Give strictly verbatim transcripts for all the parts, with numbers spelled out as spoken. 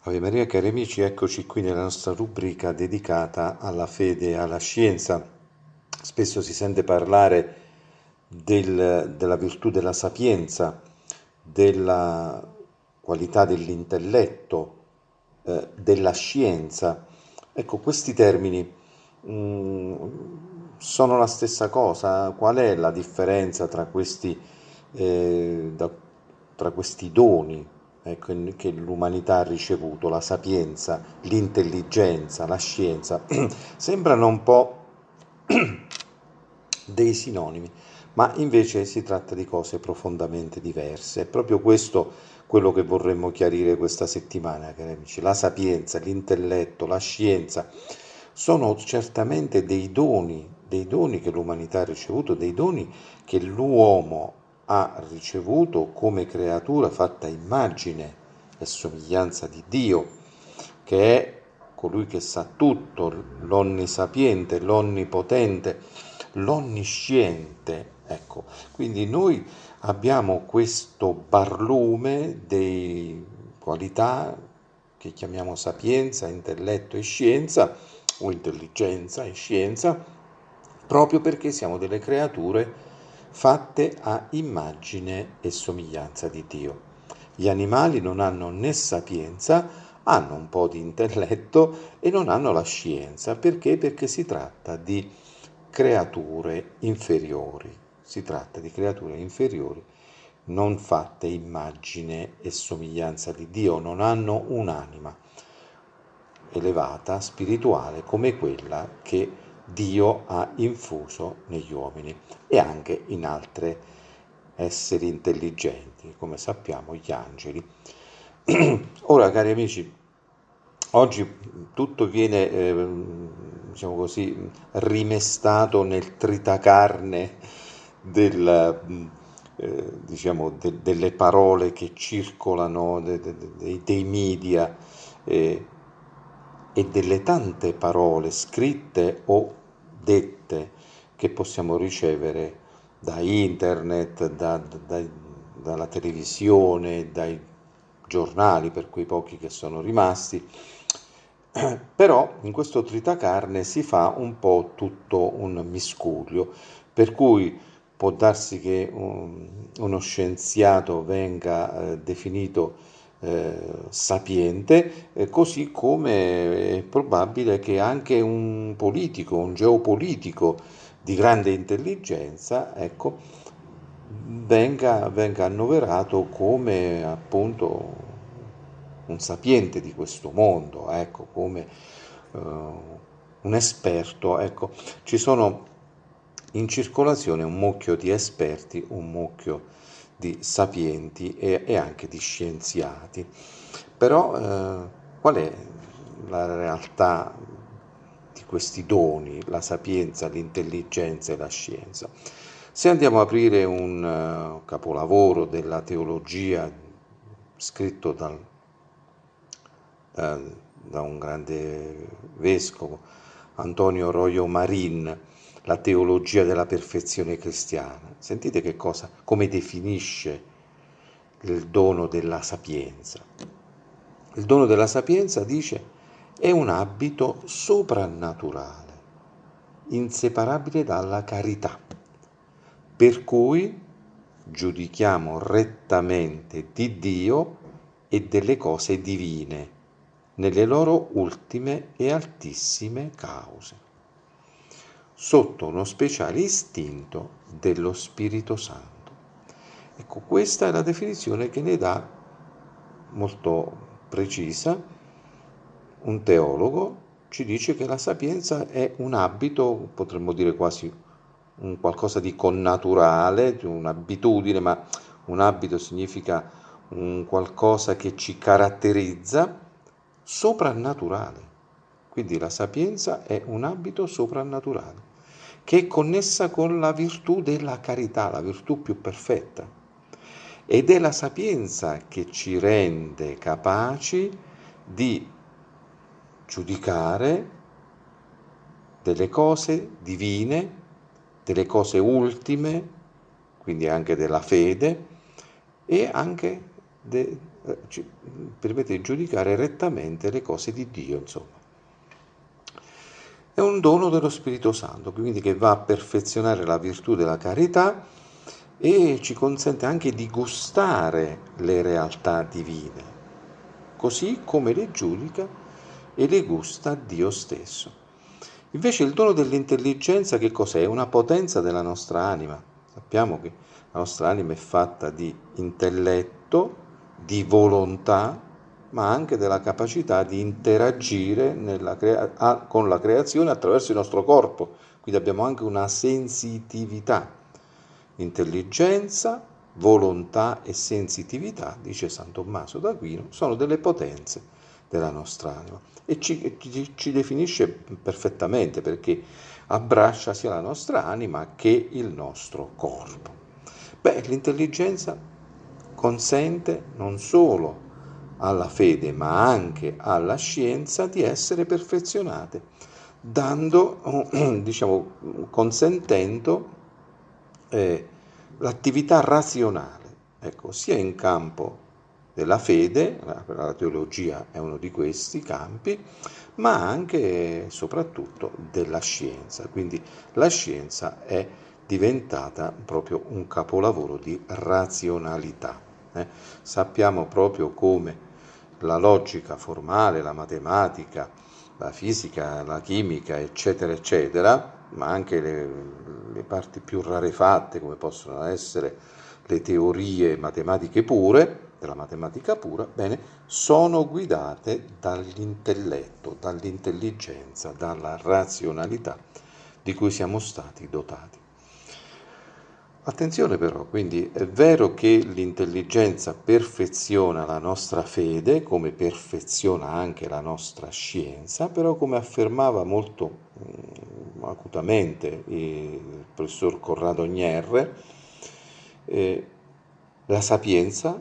Ave Maria, cari amici, eccoci qui nella nostra rubrica dedicata alla fede e alla scienza. Spesso si sente parlare del- della virtù della sapienza, della qualità dell'intelletto, eh, della scienza. Ecco, questi termini, mm, sono la stessa cosa? Qual è la differenza tra questi, eh, da- tra questi doni, ecco, in- che l'umanità ha ricevuto, la sapienza, l'intelligenza, la scienza? Sembrano un po' dei sinonimi, ma invece si tratta di cose profondamente diverse. È proprio questo quello che vorremmo chiarire questa settimana, cari amici. La sapienza, l'intelletto, la scienza sono certamente dei doni, dei doni che l'umanità ha ricevuto, dei doni che l'uomo ha ricevuto come creatura fatta a immagine e somiglianza di Dio, che è colui che sa tutto, l'onnisapiente, l'onnipotente, l'onnisciente. Ecco, quindi noi abbiamo questo barlume di qualità che chiamiamo sapienza, intelletto e scienza, o intelligenza e scienza, proprio perché siamo delle creature fatte a immagine e somiglianza di Dio. Gli animali non hanno né sapienza, hanno un po' di intelletto e non hanno la scienza. Perché? Perché si tratta di creature inferiori. Si tratta di creature inferiori, non fatte immagine e somiglianza di Dio, non hanno un'anima elevata, spirituale, come quella che Dio ha infuso negli uomini e anche in altre esseri intelligenti, come sappiamo gli angeli. Ora, cari amici, oggi tutto viene, eh, diciamo così, rimestato nel tritacarne del, eh, diciamo, de- delle parole che circolano, de- de- de- dei media, eh, e delle tante parole scritte o dette che possiamo ricevere da internet, da- da- dalla televisione, dai giornali, per quei pochi che sono rimasti. Però in questo tritacarne si fa un po' tutto un miscuglio, per cui può darsi che um, uno scienziato venga eh, definito eh, sapiente, eh, così come è probabile che anche un politico, un geopolitico di grande intelligenza, ecco, venga, venga annoverato come appunto un sapiente di questo mondo, ecco, come eh, un esperto. Ecco, ci sono in circolazione un mucchio di esperti, un mucchio di sapienti e, e anche di scienziati. Però eh, qual è la realtà di questi doni, la sapienza, l'intelligenza e la scienza? Se andiamo a aprire un uh, capolavoro della teologia scritto dal, uh, da un grande vescovo, Antonio Royo Marin, la teologia della perfezione cristiana, sentite che cosa, come definisce il dono della sapienza. Il dono della sapienza, dice, è un abito soprannaturale, inseparabile dalla carità, per cui giudichiamo rettamente di Dio e delle cose divine nelle loro ultime e altissime cause, sotto uno speciale istinto dello Spirito Santo. Ecco, questa è la definizione che ne dà, molto precisa, un teologo. Ci dice che la sapienza è un abito, potremmo dire quasi un qualcosa di connaturale, un'abitudine, ma un abito significa un qualcosa che ci caratterizza, soprannaturale. Quindi la sapienza è un abito soprannaturale, che è connessa con la virtù della carità, la virtù più perfetta. Ed è la sapienza che ci rende capaci di giudicare delle cose divine, delle cose ultime, quindi anche della fede, e anche de, eh, ci permette di giudicare rettamente le cose di Dio, insomma. È un dono dello Spirito Santo, quindi che va a perfezionare la virtù della carità e ci consente anche di gustare le realtà divine, così come le giudica e le gusta Dio stesso. Invece il dono dell'intelligenza che cos'è? È una potenza della nostra anima. Sappiamo che la nostra anima è fatta di intelletto, di volontà, ma anche della capacità di interagire nella crea- a- con la creazione attraverso il nostro corpo. Quindi abbiamo anche una sensitività. Intelligenza, volontà e sensitività, dice San Tommaso d'Aquino, sono delle potenze della nostra anima e ci, ci, ci definisce perfettamente perché abbraccia sia la nostra anima che il nostro corpo. Beh, l'intelligenza consente non solo alla fede ma anche alla scienza di essere perfezionate, dando, diciamo, consentendo eh, l'attività razionale, ecco, sia in campo della fede, la, la teologia è uno di questi campi, ma anche e soprattutto della scienza. Quindi la scienza è diventata proprio un capolavoro di razionalità. Eh. Sappiamo proprio come la logica formale, la matematica, la fisica, la chimica, eccetera, eccetera, ma anche le, le parti più rarefatte come possono essere le teorie matematiche pure, della matematica pura, bene, sono guidate dall'intelletto, dall'intelligenza, dalla razionalità di cui siamo stati dotati. Attenzione però, quindi è vero che l'intelligenza perfeziona la nostra fede, come perfeziona anche la nostra scienza, però come affermava molto mh, acutamente il professor Corrado Gnerre, eh, la sapienza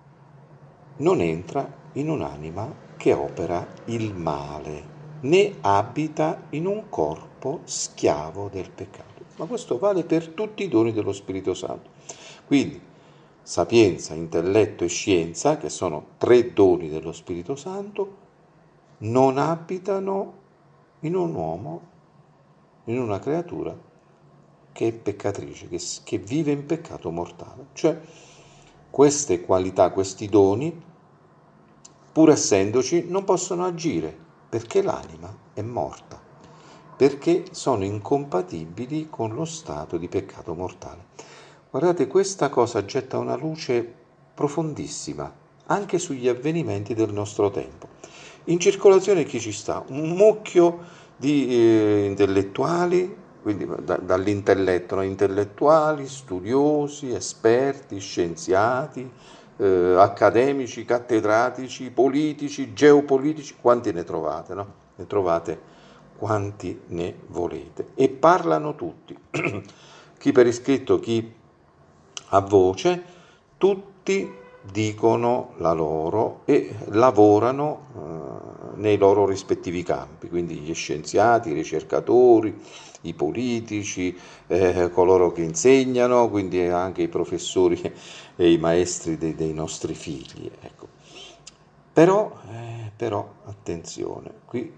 non entra in un'anima che opera il male, né abita in un corpo schiavo del peccato. Ma questo vale per tutti i doni dello Spirito Santo. Quindi sapienza, intelletto e scienza, che sono tre doni dello Spirito Santo, non abitano in un uomo, in una creatura che è peccatrice, che, che vive in peccato mortale. Cioè queste qualità, questi doni, pur essendoci, non possono agire perché l'anima è morta, perché sono incompatibili con lo stato di peccato mortale. Guardate, questa cosa getta una luce profondissima anche sugli avvenimenti del nostro tempo. In circolazione chi ci sta? Un mucchio di eh, intellettuali, quindi da, dall'intelletto, no? Intellettuali, studiosi, esperti, scienziati, eh, accademici, cattedratici, politici, geopolitici, quanti ne trovate, no? Ne trovate quanti ne volete e parlano tutti, chi per iscritto, chi a voce, tutti dicono la loro e lavorano eh, nei loro rispettivi campi, quindi gli scienziati, i ricercatori, i politici, eh, coloro che insegnano, quindi anche i professori e i maestri dei, dei nostri figli. Ecco. Però, eh, però, attenzione, qui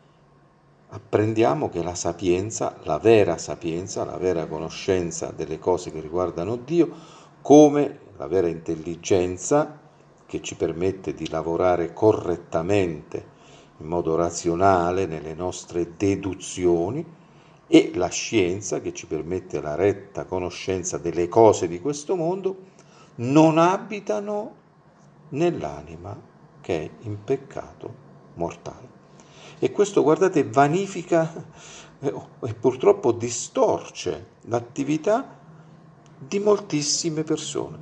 apprendiamo che la sapienza, la vera sapienza, la vera conoscenza delle cose che riguardano Dio, come la vera intelligenza che ci permette di lavorare correttamente in modo razionale nelle nostre deduzioni, e la scienza che ci permette la retta conoscenza delle cose di questo mondo, non abitano nell'anima che è in peccato mortale. E questo, guardate, vanifica e purtroppo distorce l'attività di moltissime persone.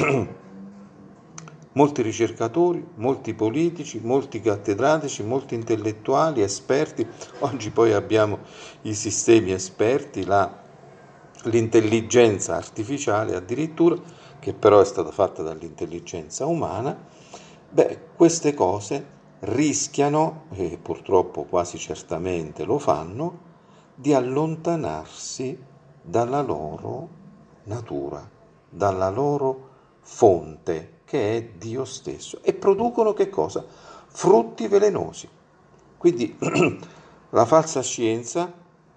Molti ricercatori, molti politici, molti cattedratici, molti intellettuali, esperti. Oggi poi abbiamo i sistemi esperti, la, l'intelligenza artificiale addirittura, che però è stata fatta dall'intelligenza umana. Beh, queste cose rischiano, e purtroppo quasi certamente lo fanno, di allontanarsi dalla loro natura, dalla loro fonte, che che è Dio stesso, e producono che cosa? Frutti velenosi. Quindi la falsa scienza,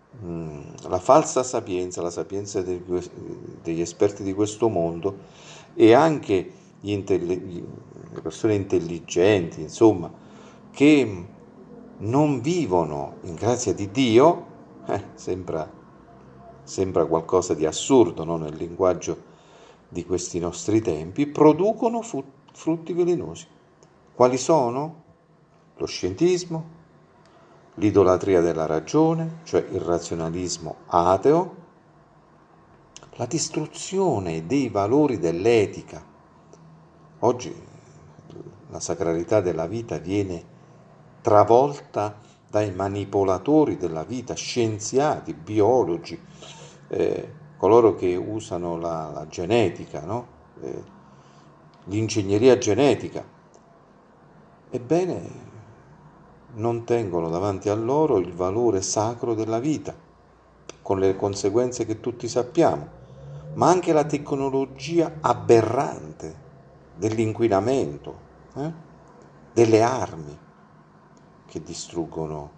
la falsa sapienza, la sapienza degli esperti di questo mondo, e anche gli intelli- le persone intelligenti, insomma, che non vivono in grazia di Dio, eh, sembra, sembra qualcosa di assurdo, no? Nel linguaggio di questi nostri tempi, producono fu- frutti velenosi. Quali sono? Lo scientismo, l'idolatria della ragione, cioè il razionalismo ateo, la distruzione dei valori dell'etica. Oggi la sacralità della vita viene travolta dai manipolatori della vita, scienziati, biologi, eh, coloro che usano la, la genetica, no? eh, l'ingegneria genetica. Ebbene, non tengono davanti a loro il valore sacro della vita, con le conseguenze che tutti sappiamo, ma anche la tecnologia aberrante dell'inquinamento, eh? delle armi che distruggono,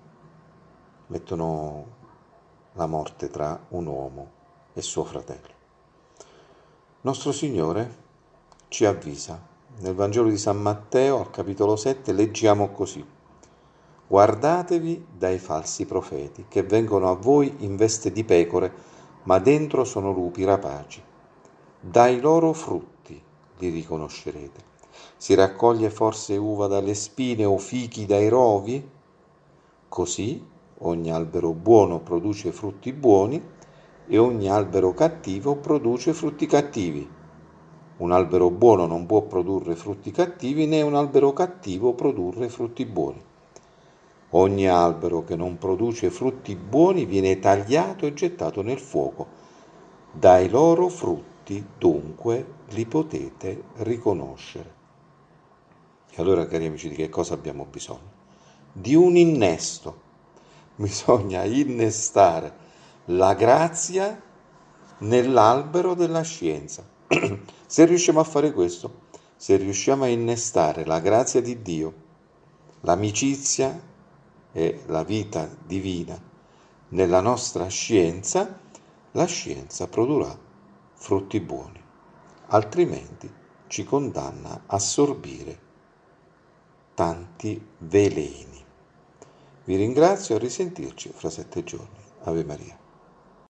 mettono la morte tra un uomo e suo fratello. Nostro Signore ci avvisa. Nel Vangelo di San Matteo, al capitolo sette, leggiamo così: guardatevi dai falsi profeti, che vengono a voi in veste di pecore, ma dentro sono lupi rapaci. Dai loro frutti li riconoscerete. Si raccoglie forse uva dalle spine o fichi dai rovi? Così ogni albero buono produce frutti buoni e ogni albero cattivo produce frutti cattivi. Un albero buono non può produrre frutti cattivi, né un albero cattivo produrre frutti buoni. Ogni albero che non produce frutti buoni viene tagliato e gettato nel fuoco. Dai loro frutti, dunque, li potete riconoscere. E allora, cari amici, di che cosa abbiamo bisogno? Di un innesto. Bisogna innestare la grazia nell'albero della scienza. Se riusciamo a fare questo, se riusciamo a innestare la grazia di Dio, l'amicizia e la vita divina nella nostra scienza, la scienza produrrà frutti buoni, altrimenti ci condanna a assorbire tanti veleni. Vi ringrazio e a risentirci fra sette giorni. Ave Maria.